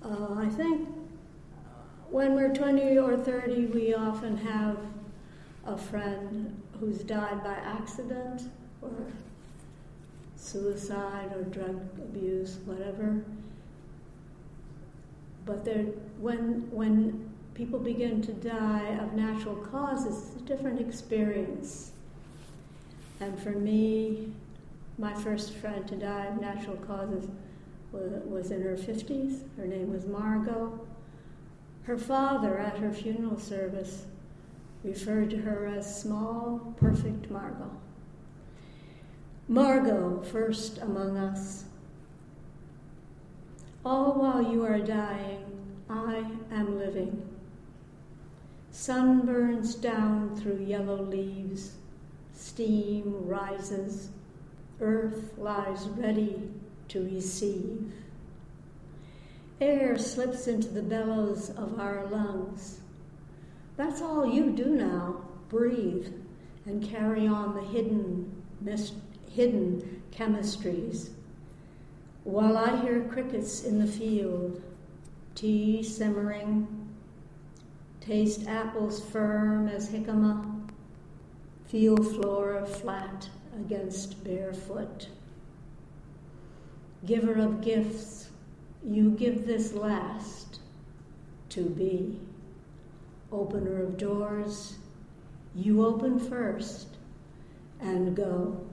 I think when we're 20 or 30, we often have a friend who's died by accident or suicide or drug abuse, whatever. But when people begin to die of natural causes, it's a different experience. And for me, my first friend to die of natural causes was in her 50s. Her name was Margot. Her father, at her funeral service, referred to her as small, perfect Margot. Margot, first among us. All while you are dying, I am living. Sun burns down through yellow leaves. Steam rises. Earth lies ready to receive. Air slips into the bellows of our lungs. That's all you do now, breathe and carry on the hidden chemistries. While I hear crickets in the field, tea simmering, taste apples firm as jicama, feel flora flat against barefoot. Giver of gifts, you give this last to be. Opener of doors, you open first and go.